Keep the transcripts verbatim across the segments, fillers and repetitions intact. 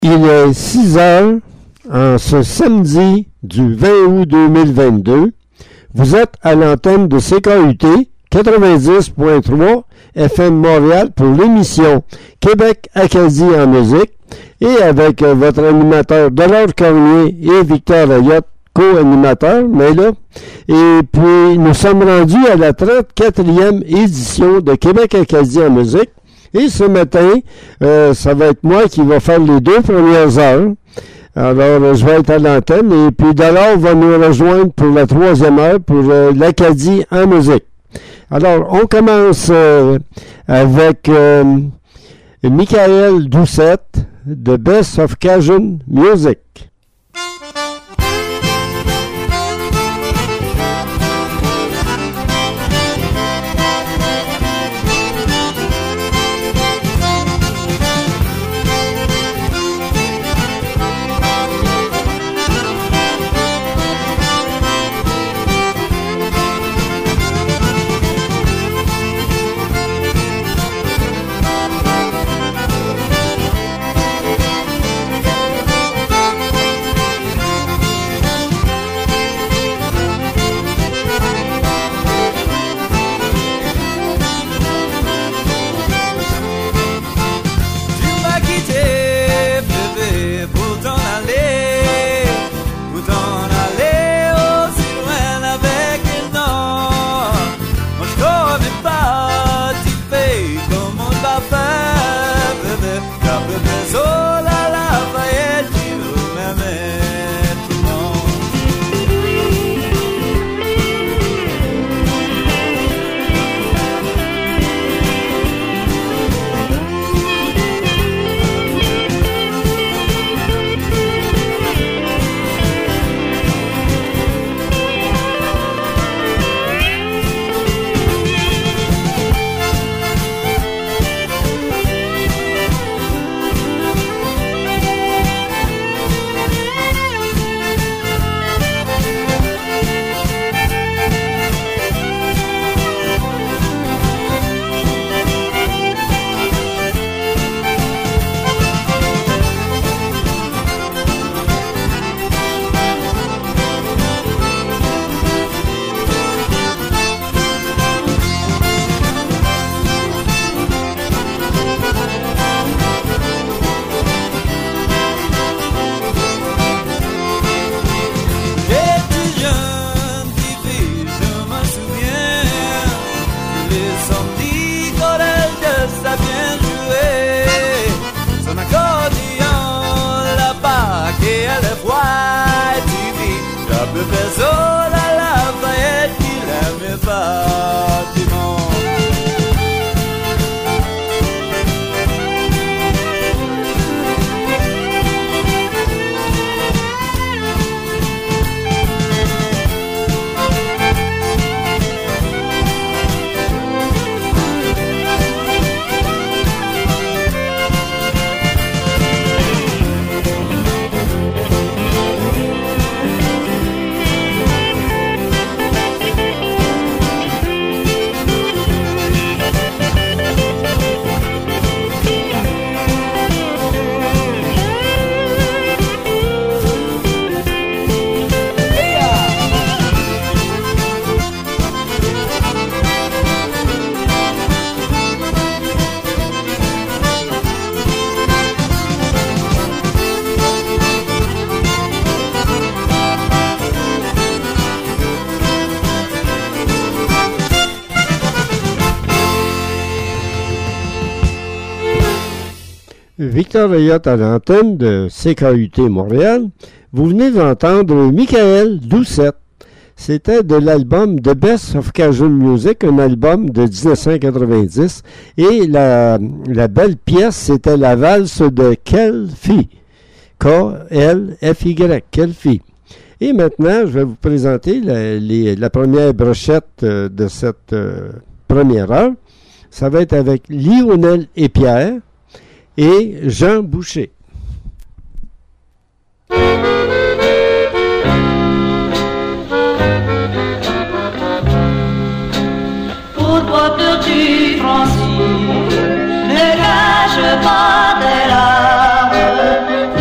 Il est six heures en ce samedi du vingt août deux mille vingt-deux. Vous êtes à l'antenne de C K U T quatre-vingt-dix point trois F M Montréal pour l'émission Québec Acadie en musique et avec euh, votre animateur Delors Cormier et Victor Ayotte, co-animateur, mais là. Et puis, nous sommes rendus à la trente-quatrième édition de Québec Acadie en musique. Et ce matin, euh, ça va être moi qui va faire les deux premières heures. Alors, je vais être à l'antenne. Et puis, Delors va nous rejoindre pour la troisième heure pour euh, l'Acadie en musique. Alors, on commence euh, avec euh, Michael Doucette, The Best of Cajun Music. Victor Ayotte à l'antenne de C K U T Montréal. Vous venez d'entendre Michael Doucette. C'était de l'album The Best of Cajun Music, un album de dix-neuf cent quatre-vingt-dix. Et la, la belle pièce, c'était la valse de Quelle fille? K L F Y, Quelle fille? Et maintenant, je vais vous présenter la, les, la première brochette euh, de cette euh, première heure. Ça va être avec Lionel et Pierre et Jean Boucher. Pourquoi pleures-tu, Francine? Ne cache pas tes larmes.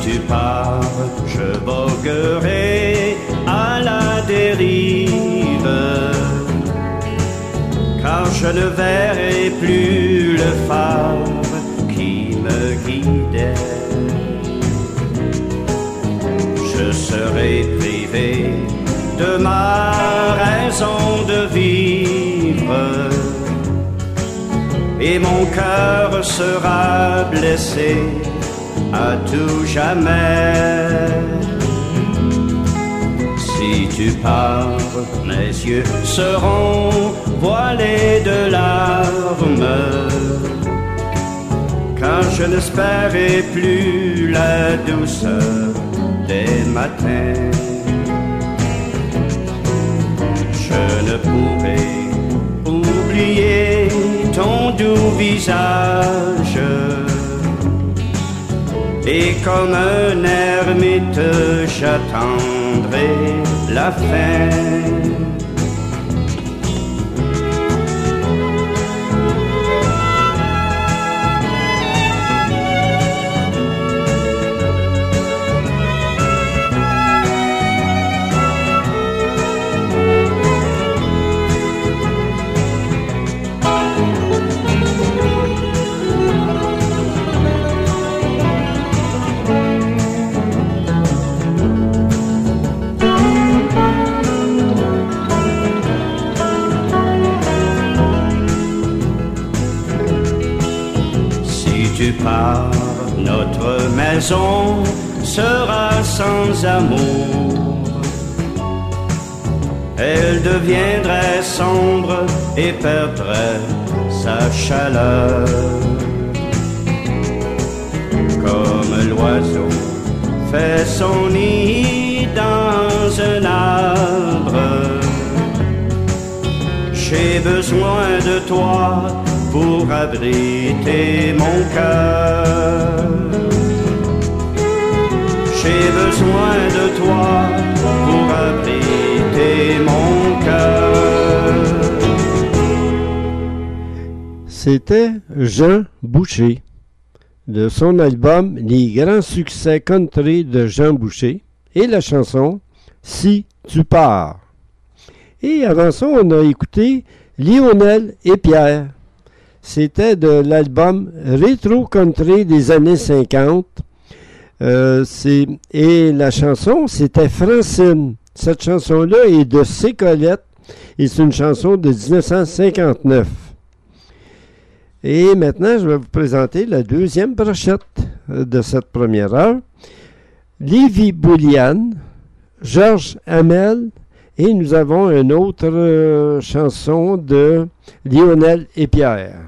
tu pars, je voguerai à la dérive, car je ne verrai plus le phare qui me guidait. Je serai privé de ma raison de vivre, et mon cœur sera blessé à tout jamais. Si tu pars, mes yeux seront voilés de larmes, car je n'espérais plus la douceur des matins. Je ne pourrai oublier ton doux visage, et comme un ermite j'attendrai la fin. Tu pars, notre maison sera sans amour. Elle deviendrait sombre et perdrait sa chaleur. Comme l'oiseau fait son nid dans un arbre, j'ai besoin de toi pour abriter mon cœur. J'ai besoin de toi pour abriter mon cœur. C'était Jean Boucher, de son album Les grands succès country de Jean Boucher, et la chanson Si tu pars. Et avant ça, on a écouté Lionel et Pierre. C'était de l'album Rétro Country des années cinquante. Euh, c'est, et la chanson, c'était Francine. Cette chanson-là est de C. Colette et c'est une chanson de dix-neuf cent cinquante-neuf. Et maintenant, je vais vous présenter la deuxième brochette de cette première heure. Lévi Boulian, Georges Hamel, et nous avons une autre euh, chanson de Lionel et Pierre.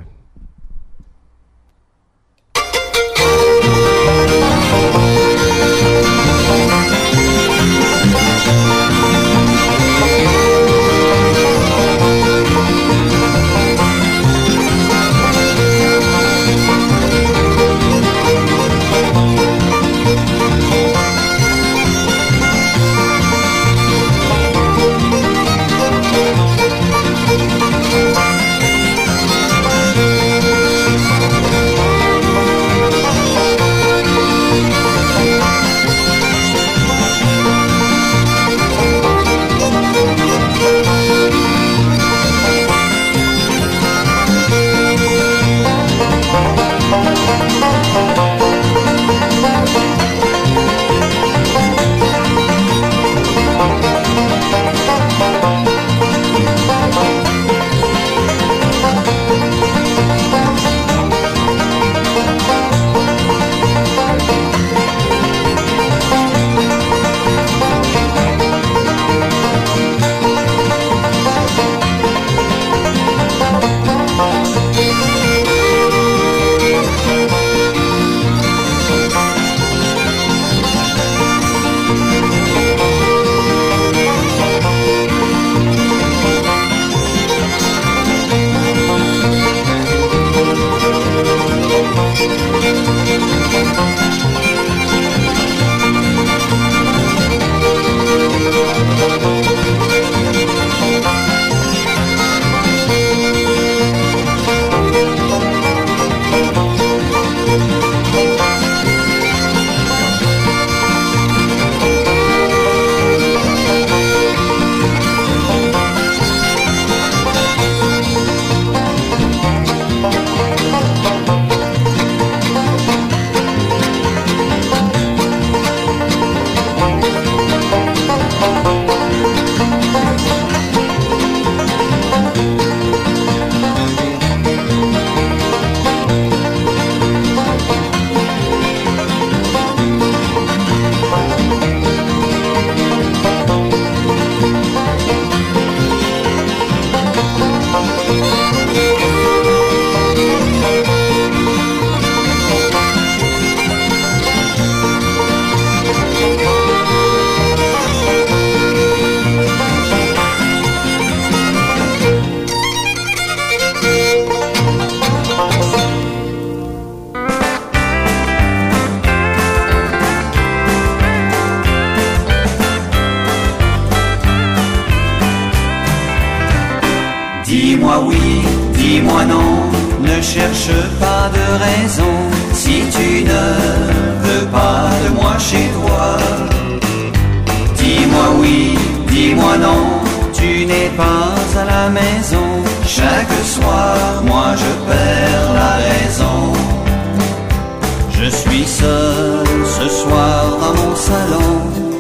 dis-moi non, ne cherche pas de raison. Si tu ne veux pas de moi chez toi, dis-moi oui, dis-moi non, tu n'es pas à la maison. Chaque soir, moi je perds la raison. Je suis seul ce soir dans mon salon.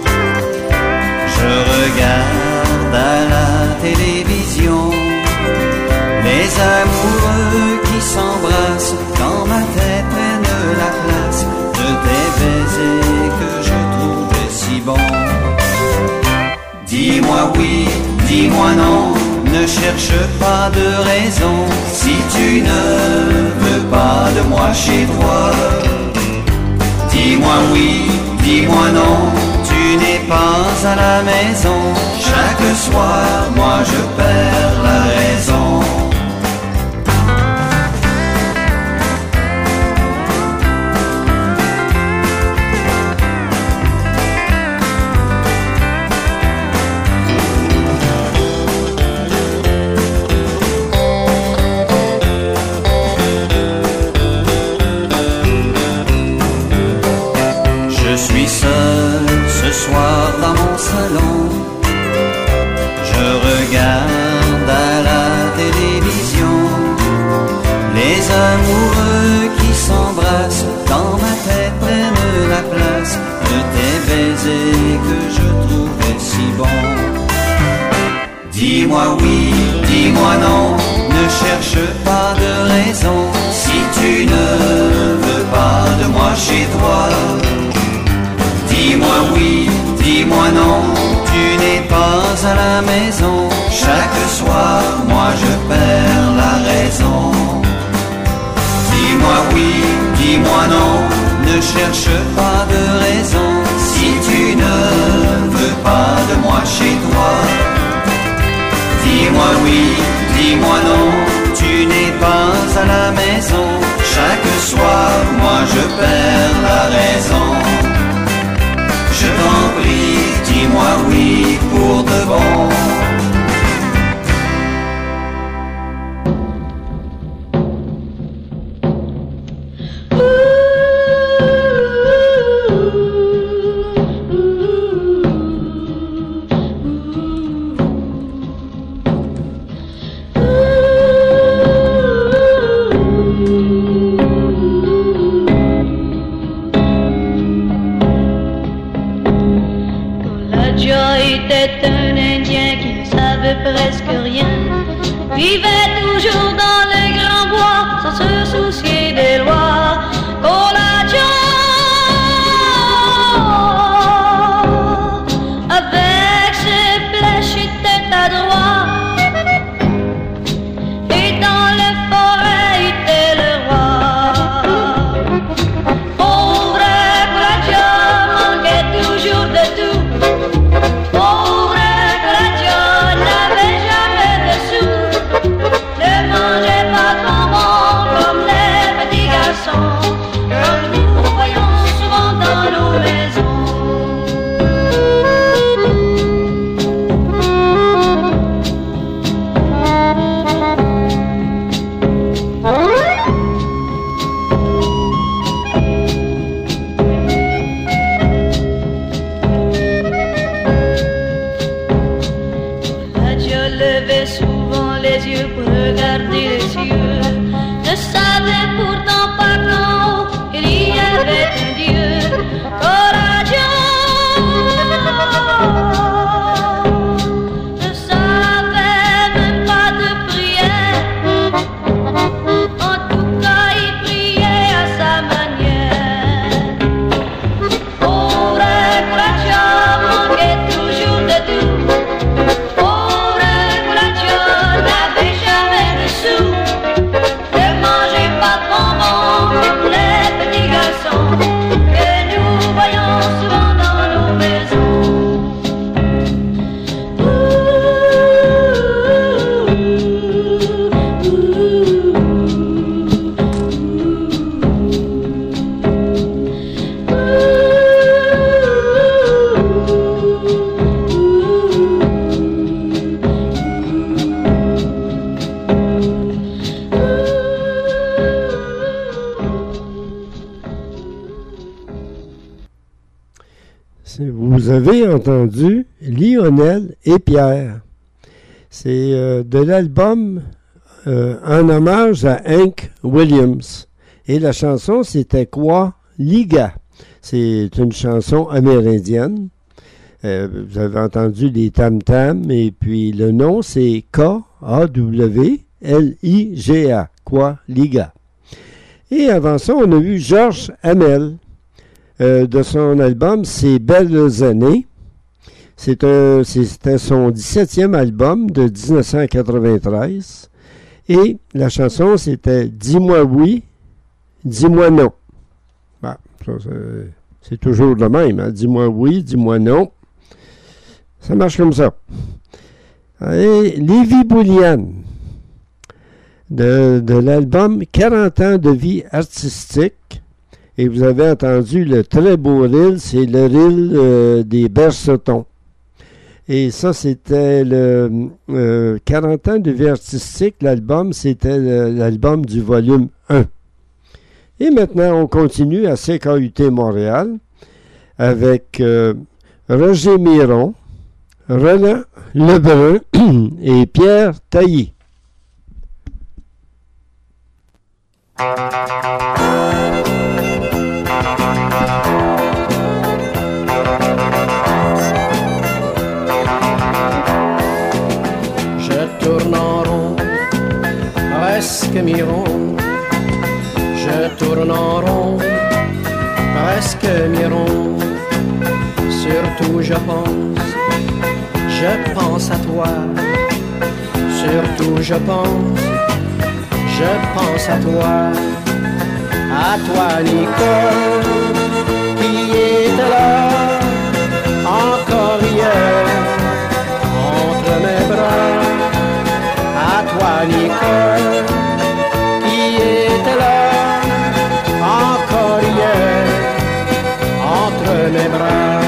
Je regarde à la télévision les amoureux qui s'embrassent quand ma tête prenne la place de tes baisers que je trouvais si bons. Dis-moi oui, dis-moi non, ne cherche pas de raison. Si tu ne veux pas de moi chez toi, dis-moi oui, dis-moi non, tu n'es pas à la maison. Chaque soir, moi je perds la raison. Je suis seul ce soir dans mon salon. Je regarde à la télévision les amoureux qui s'embrassent quand ma tête prenne la place de tes baisers que je trouvais si bons. Dis-moi oui, dis-moi non, ne cherche pas de raison. Si tu ne veux pas de moi chez toi, dis-moi oui, dis-moi non, tu n'es pas à la maison. Chaque soir, moi je perds la raison. Dis-moi oui, dis-moi non, ne cherche pas de raison. Si tu ne veux pas de moi chez toi, dis-moi oui, dis-moi non, tu n'es pas à la maison. Chaque soir, moi je perds la raison. Je t'en prie, dis-moi oui pour de bon. Était un Indien qui ne savait presque rien, vivait toujours dans les grands bois sans se soucier des lois. Coladio, avec ses flèches était adroit, et dans les forêts était le roi. Pauvre Coladio manquait toujours de tout. Ne mangeait pas trop bon comme les Vous avez entendu Lionel et Pierre. C'est euh, de l'album euh, en hommage à Hank Williams. Et la chanson, c'était quoi? Liga. C'est une chanson amérindienne. Euh, vous avez entendu les tam-tams. Et puis le nom, c'est K A W L I G A. Quoi? Liga. Et avant ça, on a eu Georges Hamel. Euh, de son album « Ces belles années ». C'est un, c'était son dix-septième album de dix-neuf cent quatre-vingt-treize. Et la chanson, c'était « Dis-moi oui, dis-moi non ». Bon, ça, c'est, c'est toujours le même. Hein? Dis-moi oui, dis-moi non. Ça marche comme ça. Et Lévi Bouliane, de, de l'album « quarante ans de vie artistique ». Et vous avez entendu le très beau reel, c'est le reel euh, des Bercetons. Et ça, c'était le euh, quarante ans de vie artistique. L'album, c'était le, l'album du volume un. Et maintenant, on continue à C K U T Montréal avec euh, Roger Miron, Roland Lebrun et Pierre Tailly. Presque mi-rond, je tourne en rond, presque mi-rond. Surtout je pense, je pense à toi. Surtout je pense, je pense à toi. À toi Nicole, qui était là, encore hier, entre mes bras. À toi Nicole, qui était là, encore hier, entre mes bras.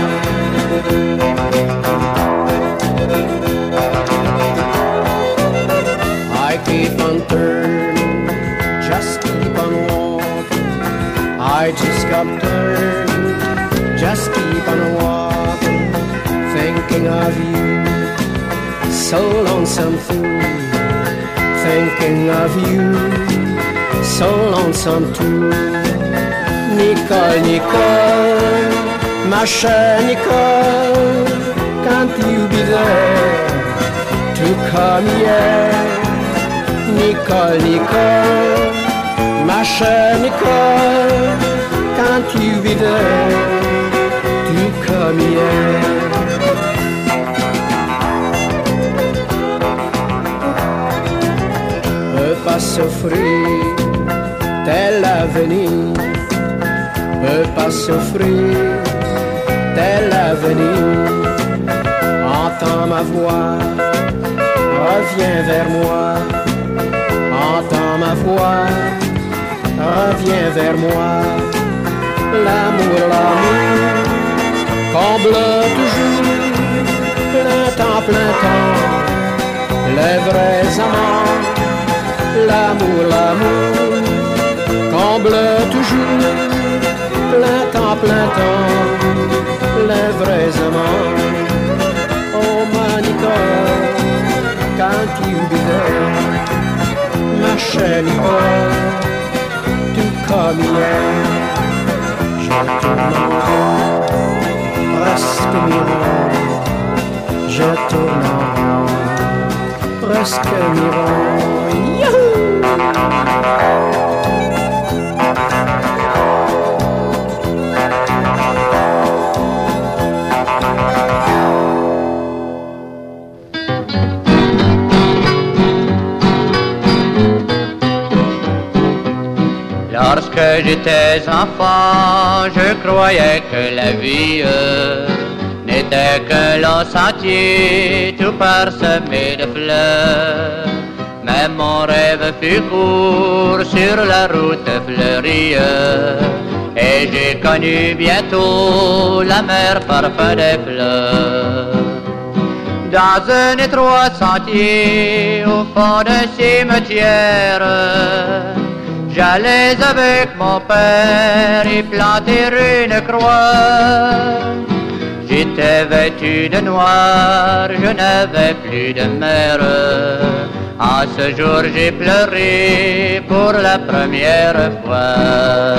I keep on turning, just keep on walking. I just kept turning, just keep on walking. Thinking of you, so lonesome fool. Thinking of you, so lonesome too. Nicole, Nicole, ma chère Nicole, can't you be there to come here? Nicole, Nicole, ma chère Nicole, can't you be there to come here? Pas s'offrir tel avenir, peut pas s'offrir tel avenir. Entends ma voix, reviens vers moi. Entends ma voix, reviens vers moi. L'amour, l'amour, comble toujours, plein temps, plein temps, les vrais amants. L'amour, l'amour, comble toujours, plein temps, plein temps, les vrais amants. Oh ma Nicole, can't you be there? Ma chère Nicole, tout comme hier. Je tourne en rond, presque mi-rond. Je tourne en rond, presque mi-rond. Yahoo! Lorsque j'étais enfant, je croyais que la vie euh, n'était qu'un long sentier tout parsemé de fleurs. Mais mon rêve fut court sur la route fleurie, et j'ai connu bientôt la mer parfum des fleurs. Dans un étroit sentier au fond d'un cimetière, j'allais avec mon père y planter une croix. j'étais vêtu de noir, je n'avais plus de mère. À ce jour j'ai pleuré pour la première fois.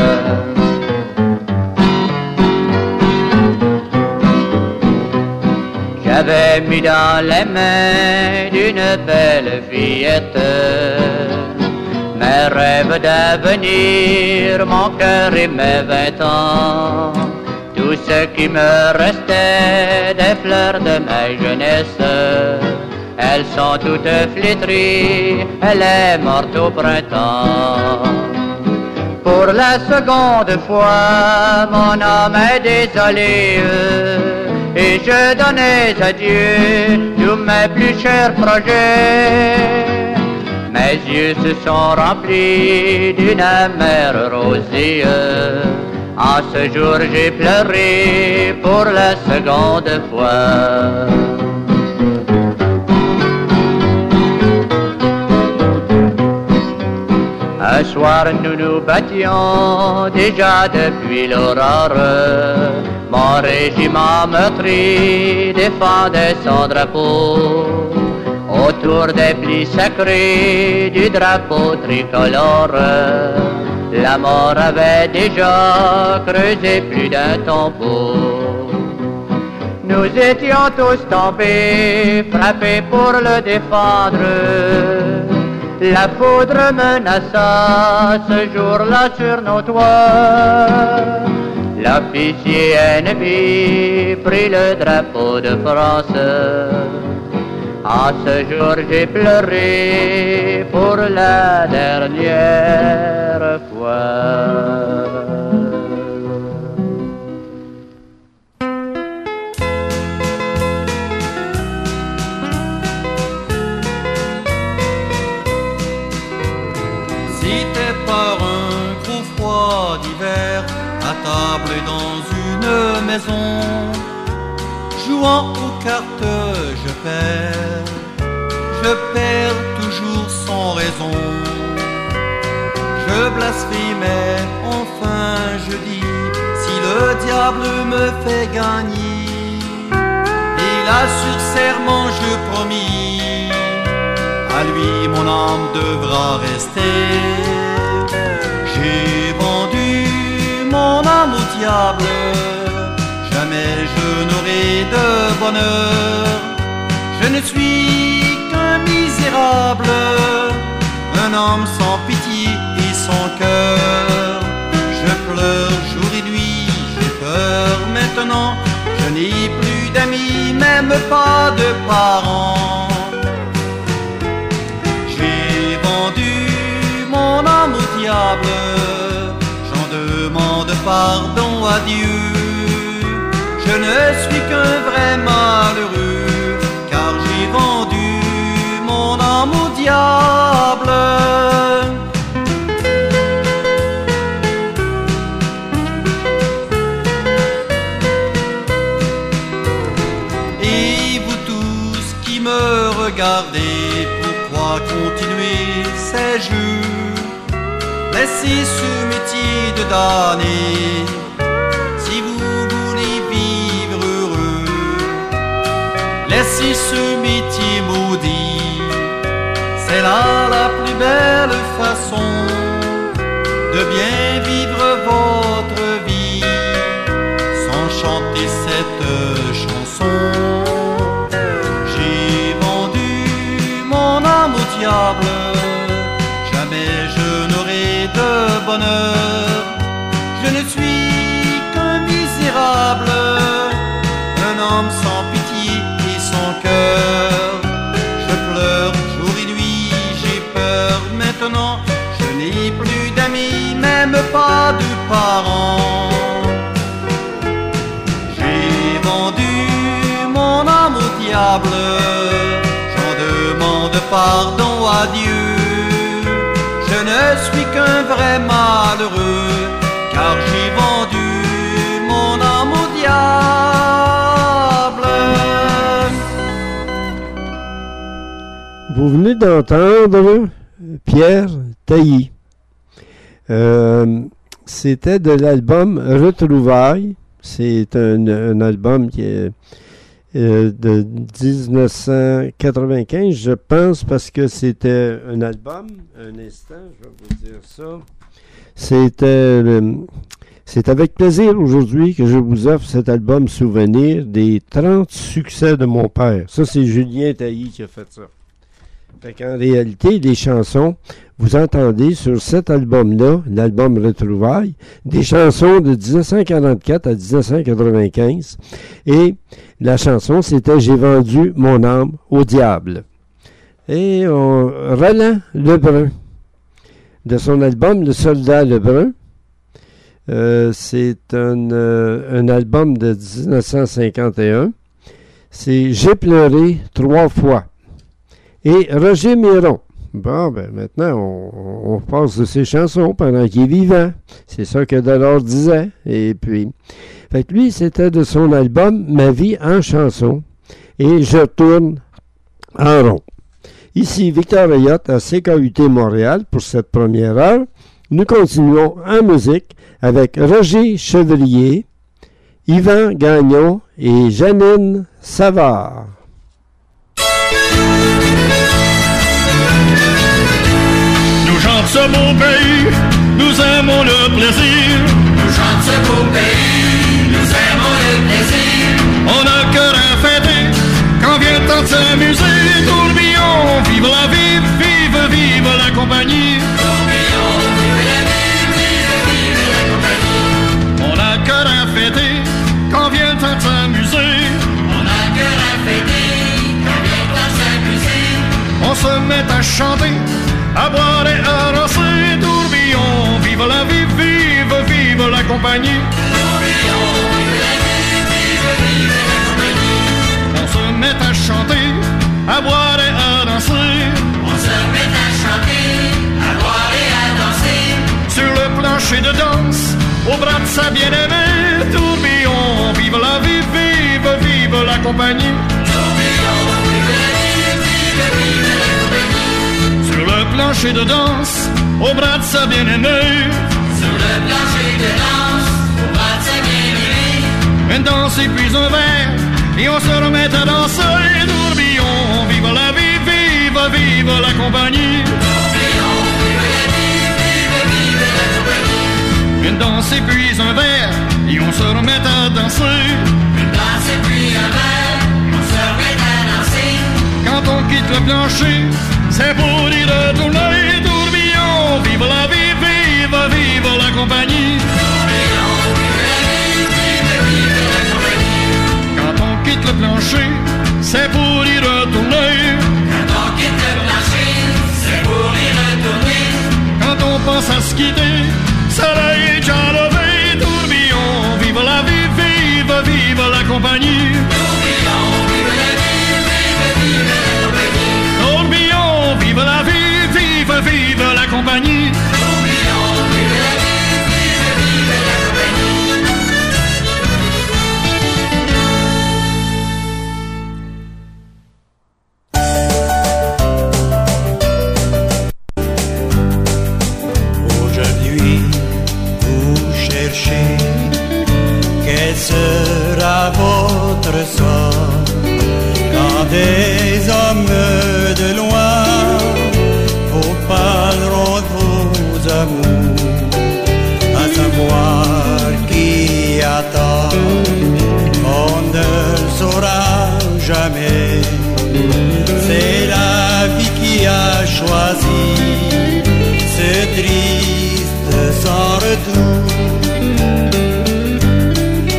J'avais mis dans les mains d'une belle fillette mes rêves d'avenir, mon cœur et mes vingt ans. Tout ce qui me restait des fleurs de ma jeunesse, elles sont toutes flétries, elle est morte au printemps. Pour la seconde fois, mon âme est désolée, et je donnais à Dieu tous mes plus chers projets. Mes yeux se sont remplis d'une amère rosée. En ce jour j'ai pleuré pour la seconde fois. Un soir nous nous battions déjà depuis l'aurore. Mon régiment meurtri défendait son drapeau autour des plis sacrés du drapeau tricolore. La mort avait déjà creusé plus d'un tombeau. Nous étions tous tombés, frappés pour le défendre. La foudre menaça ce jour-là sur nos toits. L'officier ennemi prit le drapeau de France. En ce jour j'ai pleuré pour la dernière fois. Si t'es par un gros froid d'hiver, à table dans une maison, jouant aux cartes je perds, je perds toujours sans raison. Je blasphémais, enfin je dis, si le diable me fait gagner, et là sur serment je promis, à lui mon âme devra rester. J'ai vendu mon âme au diable, jamais je n'aurai de bonheur. Je ne suis qu'un misérable, un homme sans pitié et sans cœur. Je pleure jour et nuit, j'ai peur maintenant. Je n'ai plus d'amis, même pas de parents. J'ai vendu mon âme au diable, j'en demande pardon à Dieu. Je ne suis qu'un vrai malheureux, car j'ai vendu mon âme au diable. Et vous tous qui me regardez, pourquoi continuer ces jeux? Laissez ce métier de damner, si vous voulez vivre heureux. Laissez ce métier maudit, c'est là la plus belle façon de bien vivre votre vie, sans chanter cette chanson. J'ai vendu mon âme au diable, jamais je n'aurai de bonheur. Je ne suis qu'un misérable, un homme sans pitié et sans cœur. Je pleure jour et nuit, j'ai peur maintenant. Je n'ai plus d'amis, même pas de parents. J'ai vendu mon âme au diable, j'en demande pardon à Dieu. Je ne suis qu'un vrai malheureux, car j'ai vendu mon âme au diable. Vous venez d'entendre Pierre Tailly. Euh, c'était de l'album Retrouvailles, C'est un, un album qui est euh, de dix-neuf cent quatre-vingt-quinze, je pense, parce que c'était un album. Un instant, je vais vous dire ça. C'était, euh, c'est avec plaisir aujourd'hui que je vous offre cet album souvenir des trente succès de mon père. Ça, c'est Julien Tailly qui a fait ça. Fait qu'en réalité, les chansons, vous entendez sur cet album-là, l'album Retrouvailles, des chansons de dix-neuf cent quarante-quatre à dix-neuf cent quatre-vingt-quinze. Et la chanson, c'était « J'ai vendu mon âme au diable ». Et on, Roland Lebrun, de son album « Le soldat Lebrun », euh, c'est un, euh, un album de dix-neuf cent cinquante et un. C'est « J'ai pleuré trois fois ». Et Roger Miron. Bon, ben maintenant, on, on passe de ses chansons pendant qu'il est vivant. C'est ça que Delors disait. Et puis, fait que lui, c'était de son album « Ma vie en chanson ». Et je tourne en rond. Ici, Victor Ayotte à C K U T Montréal pour cette première heure. Nous continuons en musique avec Roger Chevrier, Yvan Gagnon et Janine Savard. Ce beau pays, nous aimons le plaisir. Nous chante ce beau pays, nous aimons le plaisir. On a cœur à fêter, quand vient le temps de s'amuser. Tourbillon, vive la vie, vive, vive la compagnie. Tourbillon, vive la vie, vive, vive la compagnie. On a cœur à fêter, quand vient le temps de s'amuser. On a cœur à fêter, quand vient le temps de s'amuser. On se met à chanter, à boire et à danser. Tourbillon, vive la vie, vive, vive la compagnie. Tourbillon, vive la vie, vive, vive la compagnie. On se met à chanter, à boire et à danser. On se met à chanter, à boire et à danser. Sur le plancher de danse, au bras de sa bien-aimée. Tourbillon, vive la vie, vive, vive la compagnie. Tourbillon, vive la vie, vive, vive la compagnie. Sur le plancher de danse, au bras de sa bien-aimée. Sur le plancher de danse, au bras de sa bien-aimée. Une danse et puis un verre, et on se remet à danser. Tourbillon, vive la vie, vive, vive la compagnie. Tourbillon, vive la vie, vive, vive la compagnie. Une danse et puis un verre, et on se remet à danser. Une danse et puis un verre, on se remet à danser. Quand on quitte le plancher, c'est pour y retourner. Tourbillon, vive la vie, vive, vive la compagnie. Tourbillon, vive la vie, vive, vive la compagnie. Quand on quitte le plancher, c'est pour y retourner. Quand on quitte le plancher, c'est pour y retourner. Quand on pense à se quitter, soleil est déjà levé. Tourbillon, vive la vie, vive, vive la compagnie. Tourbillon, vive la vie, vive, vive la compagnie. Tourbillon, vive la vie, vive, vive la compagnie. Tourbillon, vive la vie, vive, vive la compagnie. Aujourd'hui, vous cherchez quel sera votre sort quand des hommes de loin vous parleront de vos amours, à savoir qui attend, on ne le saura jamais. C'est la vie qui a choisi ce triste sans retour.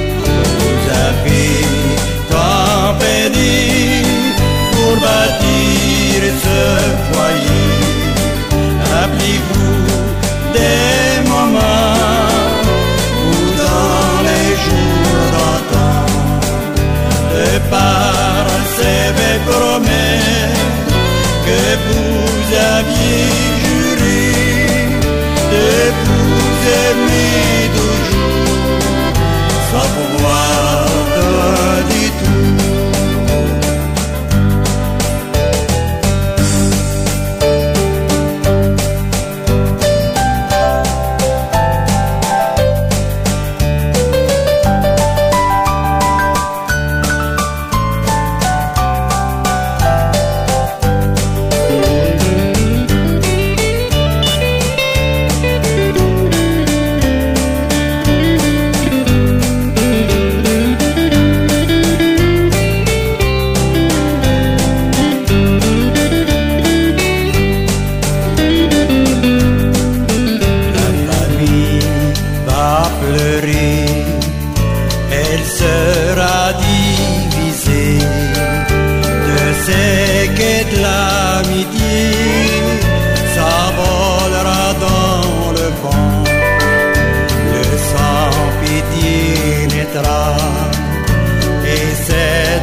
Vous avez tant pédé pour bâtir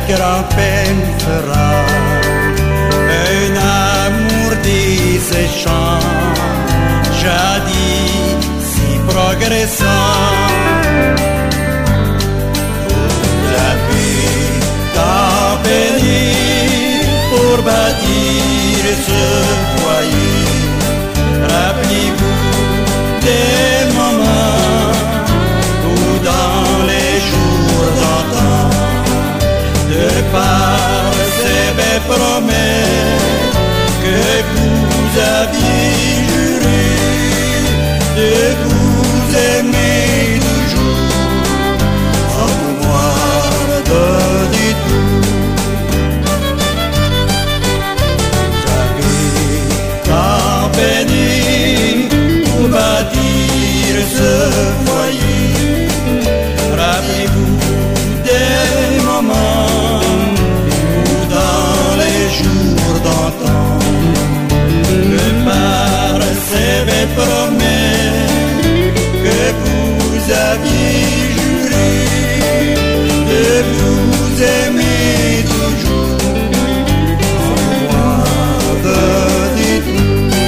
grand-peine fera un amour desséchant, jadis si progressant. Vous avez tant béni pour bâtir ce foyer. Rappelez-vous des moments où dans les jours d'antan, de par ces belles promesses que vous aviez juré de vous aimer toujours, sans pouvoir donner tout. Vous avez tant béni pour bâtir ce foyer. Rappelez-vous des moments où dans les jours d'antan, que par ces belles promesses que vous aviez juré de vous aimer toujours, sans pouvoir donner tout.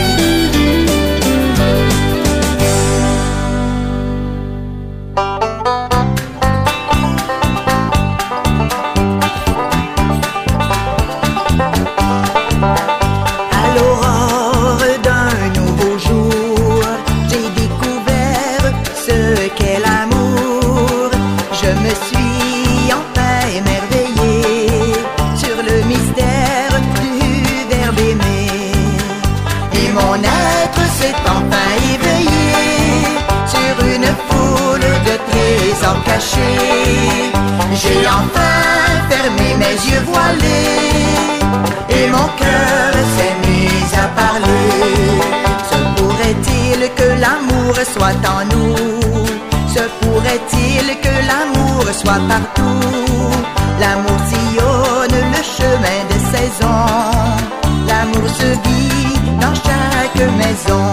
J'ai enfin fermé mes yeux voilés et mon cœur s'est mis à parler. Se pourrait-il que l'amour soit en nous? Se pourrait-il que l'amour soit partout? L'amour sillonne le chemin des saisons. L'amour se vit dans chaque maison.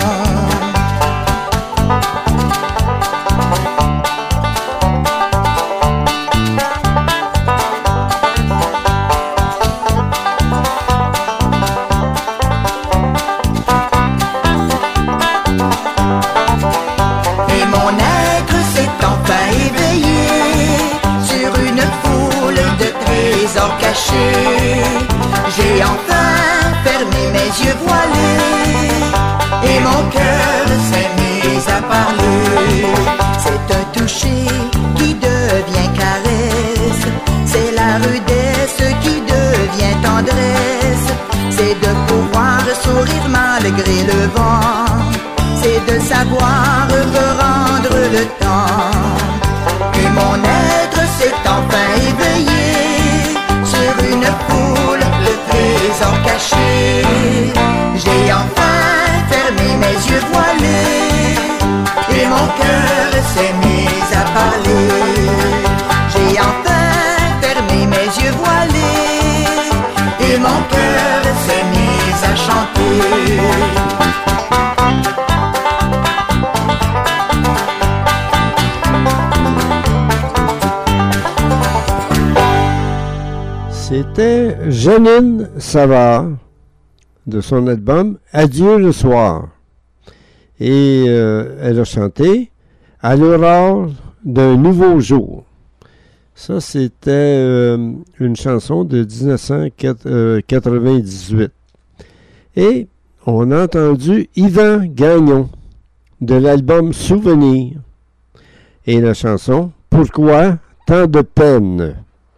J'ai enfin fermé mes yeux voilés et mon cœur s'est mis à parler. C'est un toucher qui devient caresse, c'est la rudesse qui devient tendresse. C'est de pouvoir sourire malgré le vent, c'est de savoir rendre le temps. Et mon être s'est enfin éveillé sur une foule de trésors cachés. J'ai enfin fermé mes yeux voilés et mon cœur s'est mis à parler. J'ai enfin fermé mes yeux voilés et mon cœur s'est mis à chanter. C'était Janine Savard de son album Adieu le soir. Et euh, elle a chanté À l'aurore d'un nouveau jour. Ça, c'était euh, une chanson de dix-neuf cent quatre-vingt-dix-huit. Et on a entendu Yvan Gagnon de l'album Souvenir. Et la chanson Pourquoi tant de peine?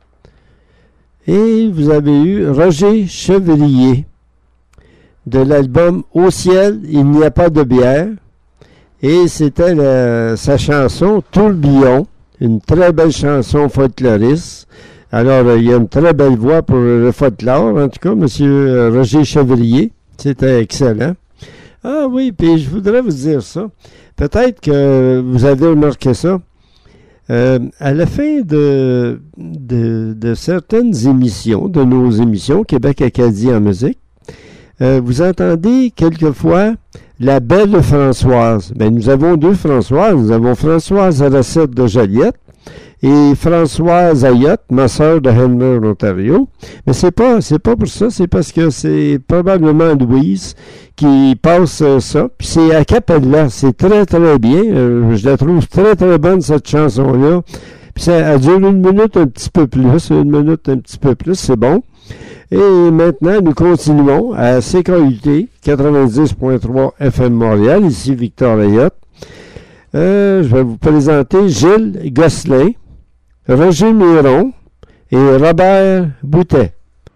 Et vous avez eu Roger Chevrier de l'album Au ciel, il n'y a pas de bière. Et c'était la, sa chanson Tourbillon, une très belle chanson folkloriste. Alors, il y a une très belle voix pour le folklore, en tout cas, M. Roger Chevrier. C'était excellent. Ah oui, puis je voudrais vous dire ça. Peut-être que vous avez remarqué ça. Euh, à la fin de, de, de certaines émissions, de nos émissions, Québec Acadie en musique, euh, vous entendez quelquefois la belle Françoise. Ben, nous avons deux Françoises. Nous avons Françoise à la recette de Joliette et Françoise Ayotte, ma sœur de Helmer, Ontario. Mais c'est pas, c'est pas pour ça, c'est parce que c'est probablement Louise qui passe euh, ça. Puis c'est a cappella, c'est très très bien. Euh, je la trouve très très bonne cette chanson-là. Puis ça elle dure une minute un petit peu plus, une minute un petit peu plus, c'est bon. Et maintenant, nous continuons à C K U T quatre-vingt-dix point trois F M Montréal, ici Victor Ayotte. Euh, je vais vous présenter Gilles Gosselin, Roger Miron et Robert Boutet.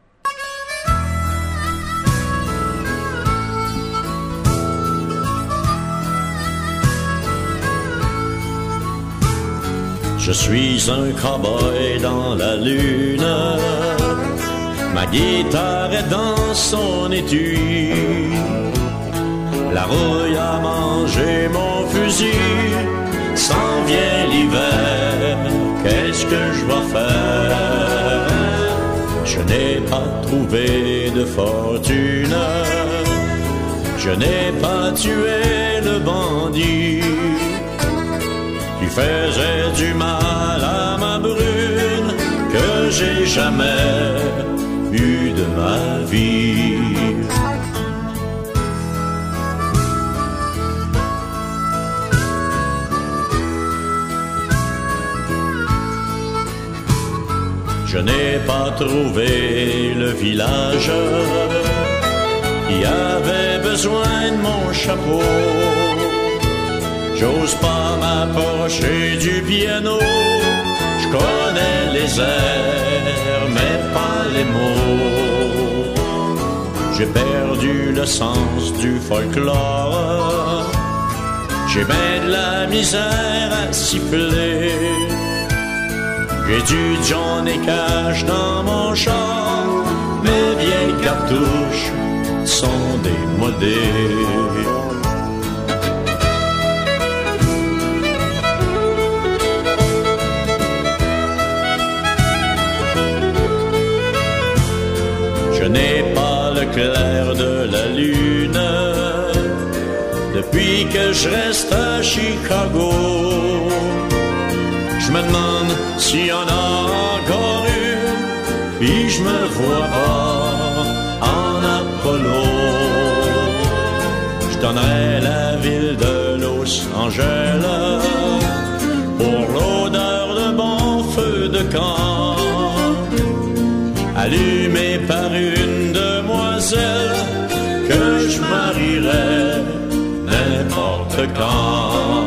Je suis un cow-boy dans la lune, ma guitare est dans son étui. La rouille a mangé mon fusil, s'en vient l'hiver, qu'est-ce que je vais faire? Je n'ai pas trouvé de fortune, je n'ai pas tué le bandit qui faisait du mal à ma brune, que j'ai jamais eu de ma vie. Je n'ai pas trouvé le village qui avait besoin de mon chapeau. J'ose pas m'approcher du piano, je connais les airs, mais pas les mots. J'ai perdu le sens du folklore, j'ai ben de la misère à siffler. J'ai du Johnny Cash dans mon char, mes vieilles cartouches sont démodées. Je n'ai pas le clair de la lune depuis que je reste à Chicago. Je me demande s'il y en a encore une, puis je me vois pas en Apollo. Je donnerais la ville de Los Angeles pour l'odeur de bon feu de camp, allumé par une demoiselle que je marierais n'importe quand.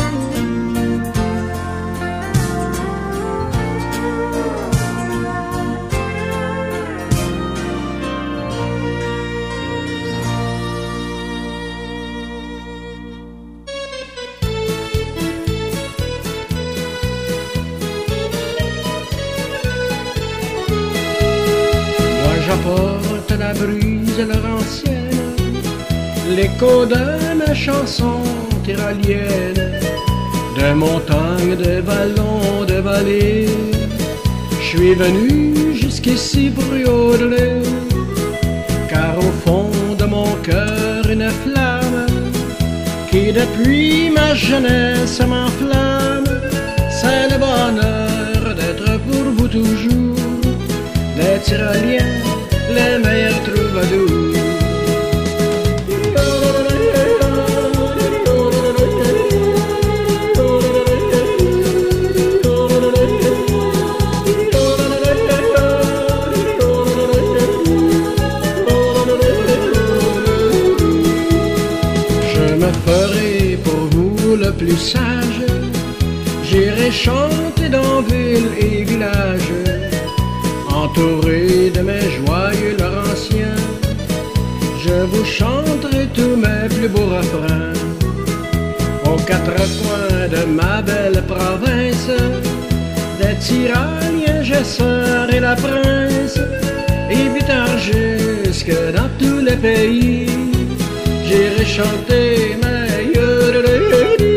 J'apporte la brise laurentienne, l'écho de ma chanson tyrolienne, de montagnes, de vallons, de vallées. Je suis venu jusqu'ici pour yodeler, car au fond de mon cœur une flamme qui depuis ma jeunesse m'enflamme. C'est le bonheur d'être pour vous toujours, des Tyroliens, les meilleurs troubadours. Je me ferai pour vous le plus sage, j'irai chanter dans ville et village, entouré de mes joyeux laurentiens, je vous chanterai tous mes plus beaux refrains. Aux quatre coins de ma belle province, des Tyroliens, je serai la prince, et plus tard jusque dans tous les pays, j'irai chanter mes yodelés.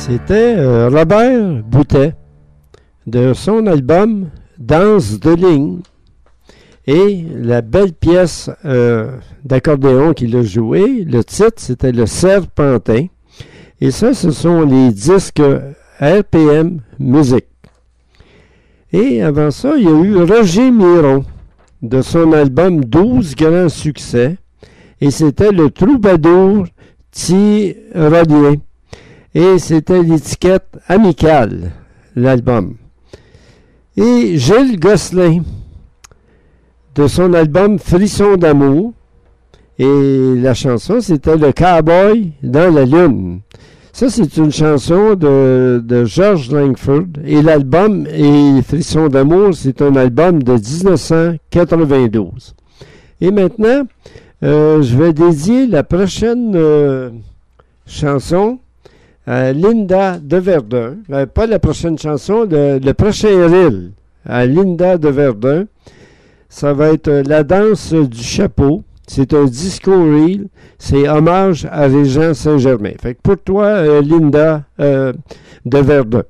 C'était euh, Robert Boutet de son album Danse de ligne. Et la belle pièce euh, d'accordéon qu'il a joué, le titre, c'était le Serpentin. Et ça, ce sont les disques R P M Music. Et avant ça, il y a eu Roger Miron de son album douze grands succès. Et c'était le Troubadour Tyrolien. Et c'était l'étiquette Amicale, l'album. Et Gilles Gosselin de son album Frisson d'amour. Et la chanson, c'était Le Cowboy dans la lune. Ça, c'est une chanson de, de George Langford. Et l'album et Frisson d'amour, c'est un album de dix-neuf cent quatre-vingt-douze. Et maintenant, euh, je vais dédier la prochaine euh, chanson à Linda de Verdun. Euh, pas la prochaine chanson, le, le prochain reel à Linda de Verdun. Ça va être La danse du chapeau. C'est un disco reel. C'est hommage à Régent Saint-Germain. Fait que pour toi, euh, Linda euh, de Verdun.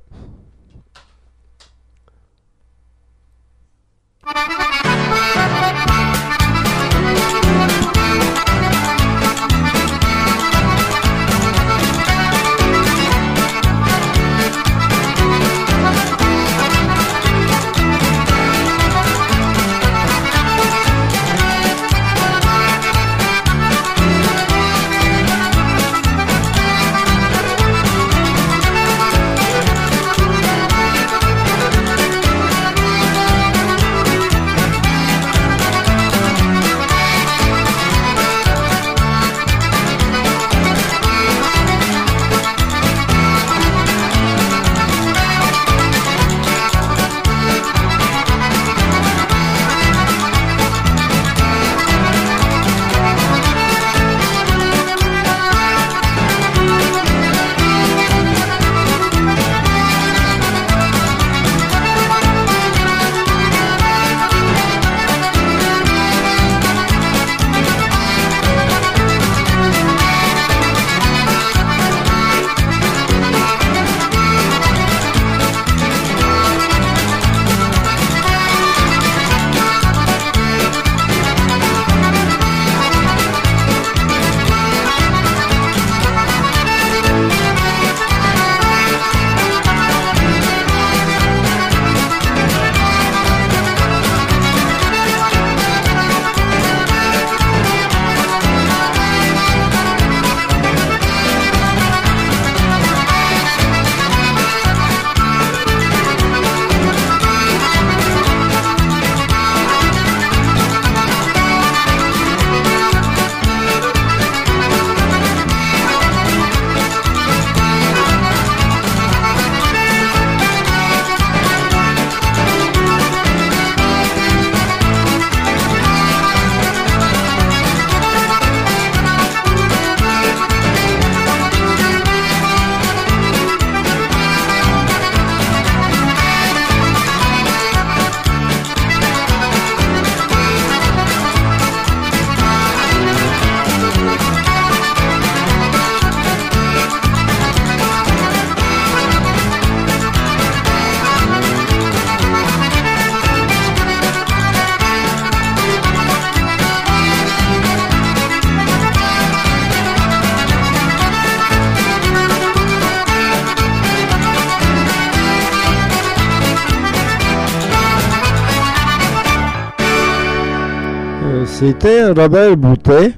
C'était Robert Boutet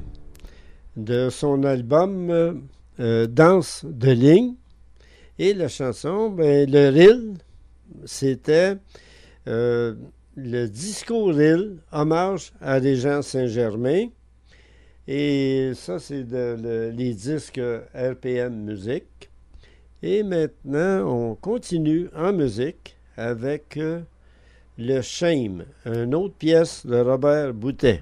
de son album euh, euh, Danse de ligne. Et la chanson, ben, le reel, c'était euh, le disco reel, hommage à Régent Saint-Germain. Et ça, c'est de, le, les disques R P M Musique. Et maintenant, on continue en musique avec euh, le Shame, une autre pièce de Robert Boutet.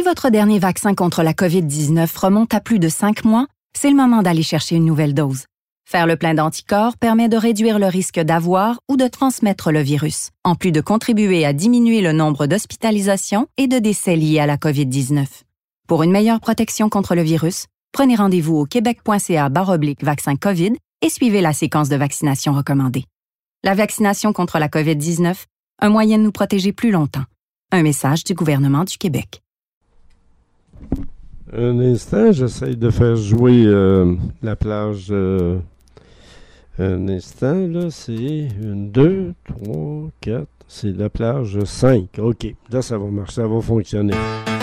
votre dernier vaccin contre la covid dix-neuf remonte à plus de cinq mois, c'est le moment d'aller chercher une nouvelle dose. Faire le plein d'anticorps permet de réduire le risque d'avoir ou de transmettre le virus, en plus de contribuer à diminuer le nombre d'hospitalisations et de décès liés à la covid dix-neuf. Pour une meilleure protection contre le virus, prenez rendez-vous au québec.ca barre oblique vaccin COVID et suivez la séquence de vaccination recommandée. La vaccination contre la covid dix-neuf, un moyen de nous protéger plus longtemps. Un message du gouvernement du Québec. Un instant, j'essaie de faire jouer euh, la plage. Euh, un instant, là, c'est une, deux, trois, quatre. C'est la plage cinq. OK. Là, ça va marcher, ça va fonctionner.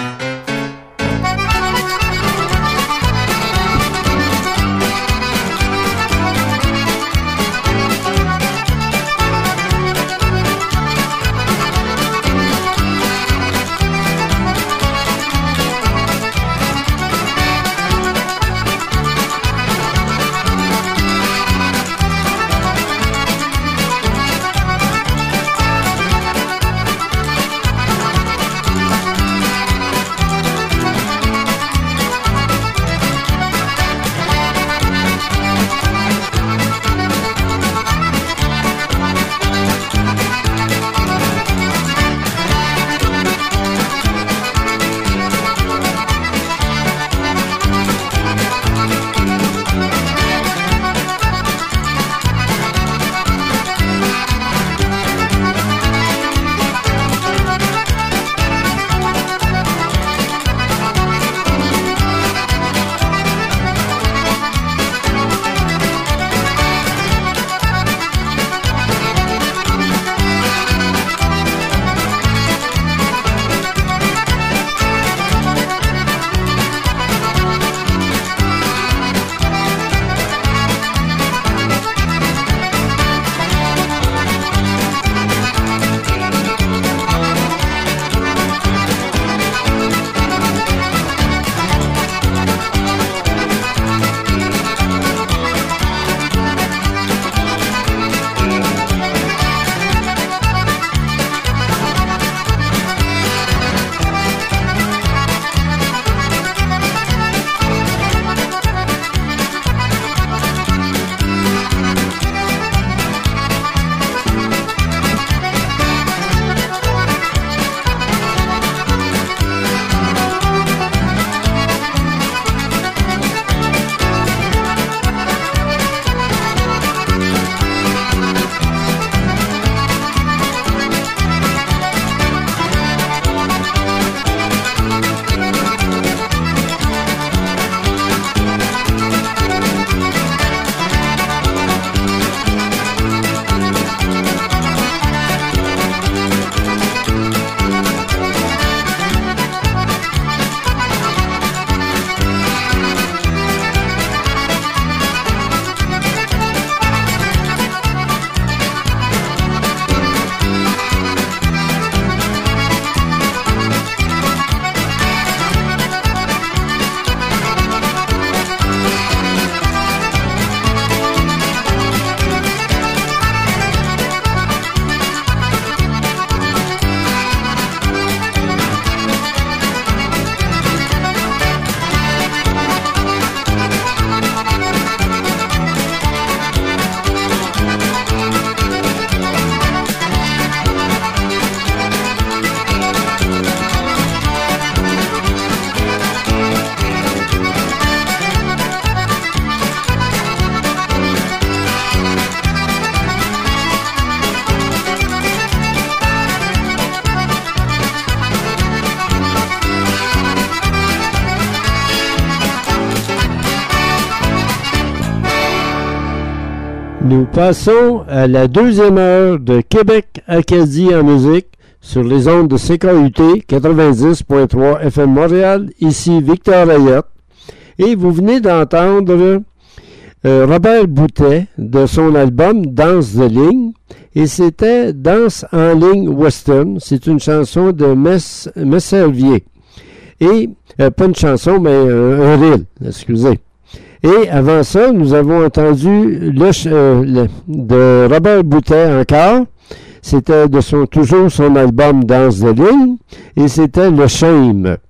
Nous passons à la deuxième heure de Québec-Acadie en musique sur les ondes de C K U T quatre-vingt-dix point trois F M Montréal. Ici Victor Ayotte. Et vous venez d'entendre euh, Robert Boutet de son album Danse de ligne. Et c'était Danse en ligne western. C'est une chanson de Mess, Messervier. Et, euh, pas une chanson, mais euh, un reel, excusez. Et avant ça, nous avons entendu le, euh, le, de Robert Boutet encore. C'était de son toujours son album Danse de ligne. Et c'était Le Shame.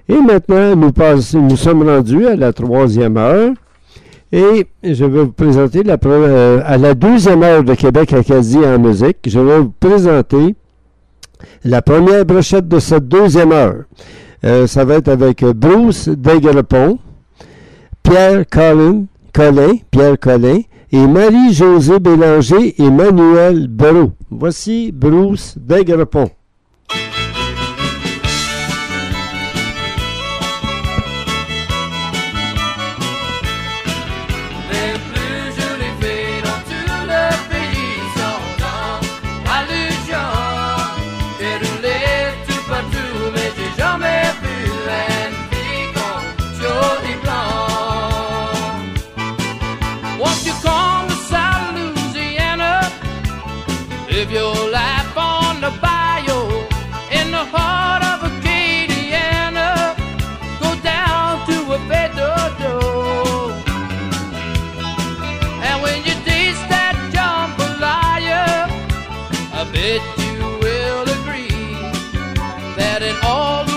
Et maintenant, nous, passons, nous sommes rendus à la troisième heure. Et je vais vous présenter la, euh, à la deuxième heure de Québec Acadie en musique. Je vais vous présenter la première brochette de cette deuxième heure. Euh, ça va être avec Bruce Daguerrepont, Pierre Collin, Collin, Pierre Collin et Marie-Josée Bélanger et Manuel Bereau. Voici Bruce Daguerrepont. Live your life on the bayou in the heart of Acadiana. Go down to a Fedodo, and when you taste that jambalaya, I bet you will agree that in all the